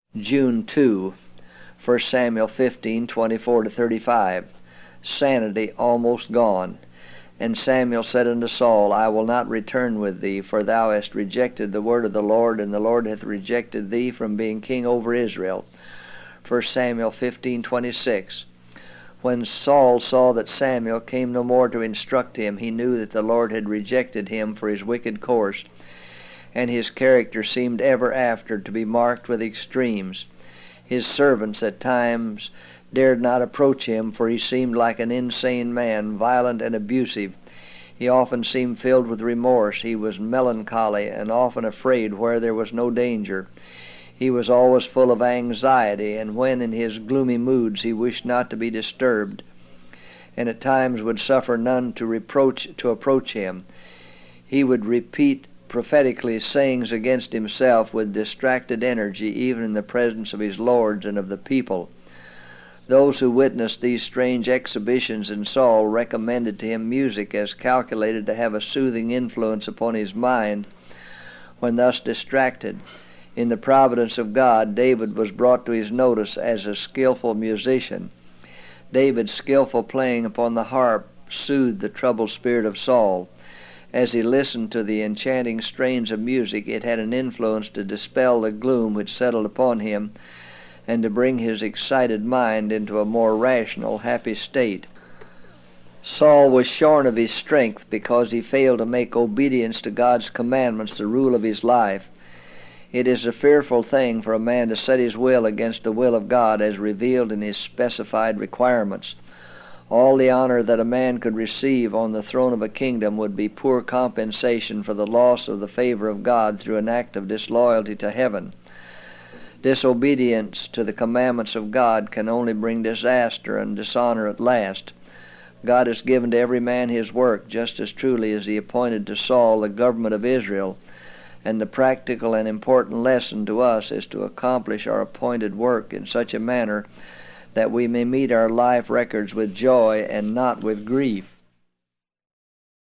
June 2, 1 Samuel 15:24-35. Sanity almost gone. And Samuel said unto Saul, I will not return with thee, for thou hast rejected the word of the Lord, and the Lord hath rejected thee from being king over Israel. 1 Samuel 15:26. When Saul saw that Samuel came no more to instruct him, he knew that the Lord had rejected him for his wicked course, and his character seemed ever after to be marked with extremes. His servants at times dared not approach him, for he seemed like an insane man, violent and abusive. He often seemed filled with remorse. He was melancholy and often afraid where there was no danger. He was always full of anxiety, and when in his gloomy moods he wished not to be disturbed, and at times would suffer none to approach him. He would repeat prophetically sayings against himself with distracted energy, even in the presence of his lords and of the people. Those who witnessed these strange exhibitions in Saul recommended to him music as calculated to have a soothing influence upon his mind when thus distracted. In the providence of God, David was brought to his notice as a skillful musician. David's skillful playing upon the harp soothed the troubled spirit of Saul. As he listened to the enchanting strains of music, it had an influence to dispel the gloom which settled upon him, and to bring his excited mind into a more rational, happy state. Saul was shorn of his strength because he failed to make obedience to God's commandments the rule of his life. It is a fearful thing for a man to set his will against the will of God as revealed in his specified requirements. All the honor that a man could receive on the throne of a kingdom would be poor compensation for the loss of the favor of God through an act of disloyalty to heaven. Disobedience to the commandments of God can only bring disaster and dishonor at last. God has given to every man his work just as truly as he appointed to Saul the government of Israel, and the practical and important lesson to us is to accomplish our appointed work in such a manner that we may meet our life records with joy and not with grief.